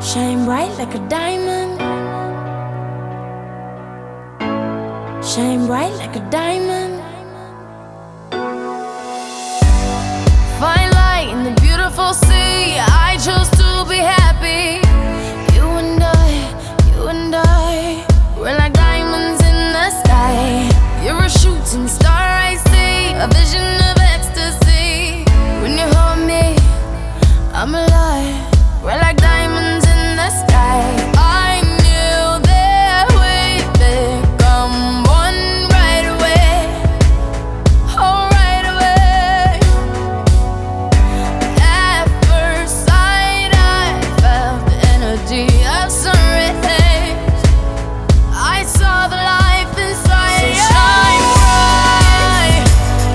Shine bright like a diamond. Shine bright like a diamond. Find light in the beautiful sea. I chose to be happy. You and I, we're like diamonds in the sky. You're a shooting star, I see, a vision of ecstasy. When you hold me, I'm alive. We're like diamonds in the sky. I knew that we'd become one right away. Oh, right away. At first sight, I felt the energy of sun rays. I saw the life inside you. Shine bright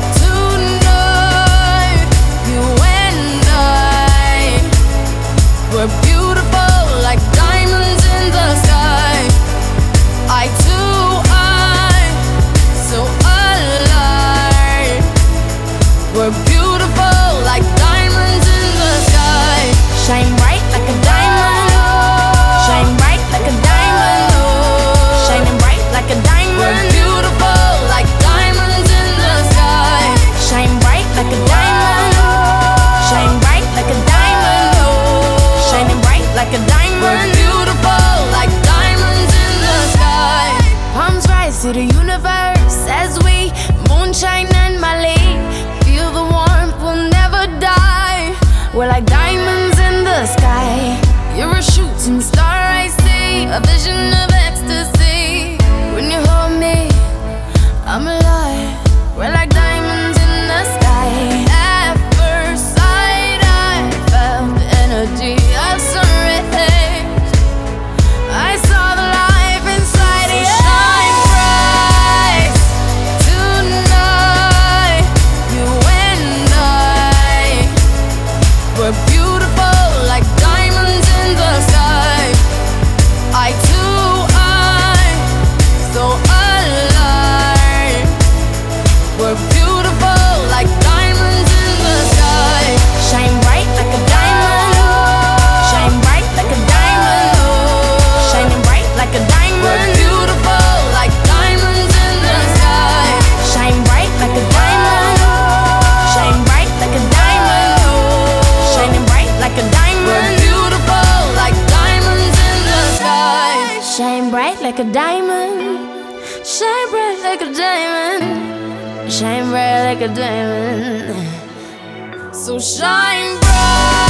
tonight. You and I, we're beautiful like diamonds in the sky. Eye to eye, so alive. We're beautiful like diamonds in the sky. Shine bright like a diamond. Shine bright like a diamond. Shining bright like a diamond. We're beautiful like diamonds in the sky. Shine bright like a diamond. Shine bright like a diamond. Shining bright like a diamond. We're beautiful like diamonds in the sky. Palms rise to the universe as we moonshine and Mali. Feel the warmth, we'll never die. We're like diamonds in the sky. You're a shooting star, I see, a vision of ecstasy. When you hold me, I'm alive. We're like diamonds in the sky. At first sight, I felt the energy of sun rays. I saw the life inside you. Shine bright tonight. You and I, we're beautiful like diamonds in the sky. Eye to eye, so alive. We're beautiful like diamonds in the sky. Shine bright like a diamond. Shine bright like a diamond. Shining bright like a diamond. We're beautiful like diamonds in the sky. Shine bright like a diamond. Shine bright like a diamond. Shining bright like a diamond. We're beautiful like diamonds in the sky. Shine bright like a diamond. Shine bright like a diamond. Shine bright like a diamond. So shine bright.